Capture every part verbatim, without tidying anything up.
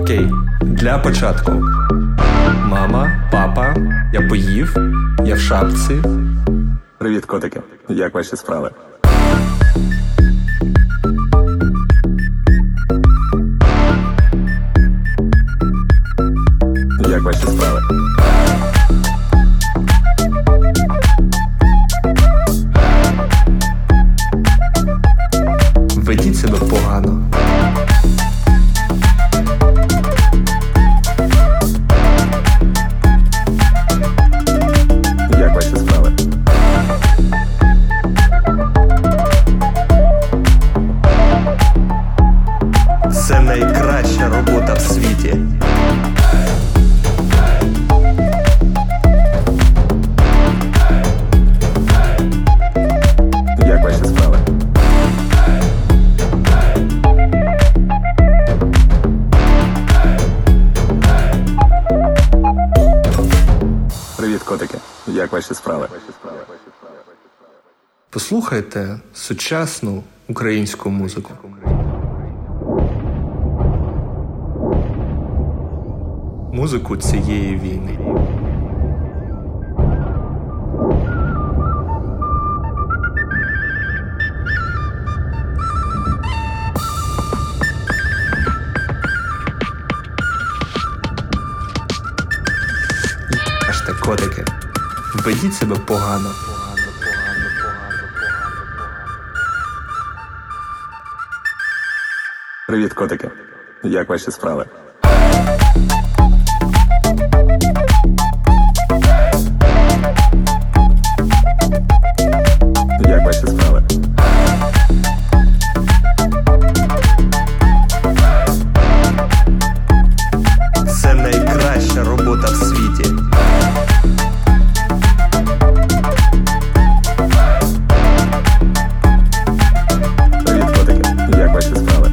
Окей, для початку. Мама, папа, я поїв, я в шапці. Привіт, котики. Як ваші справи? Як ваші справи? Ведіть себе погано. Як ваші справи? Це найкраща робота в світі. Як ваші справи? Привіт, котики. Як ваші справи? Послухайте сучасну українську музику. Музику цієї війни. Аж так, котики. Ведіть себе погано. Привіт, котики. Як ваші справи? Як ваші справи? Це найкраща робота в світі. Привіт, котики. Як ваші справи?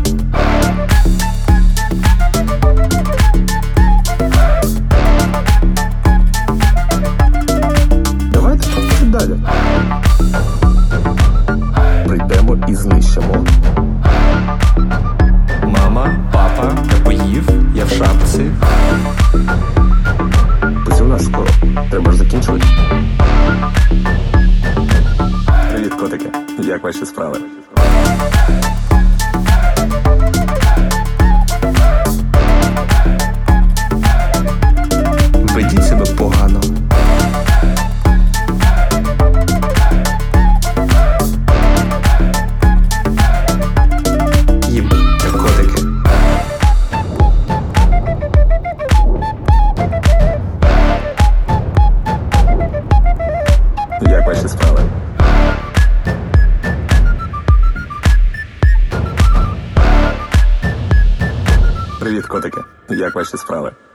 Давайте чуть далі. Прийдемо і знищимо. Мама, папа, я поїв, я в шапці. Ось у нас скоро. Треба ж закінчувати. Привіт, котики. Як ваші справи? Ведіть себе погано. Їбте, котики. Як ваші справи? Привіт, котики. Як ваші справи?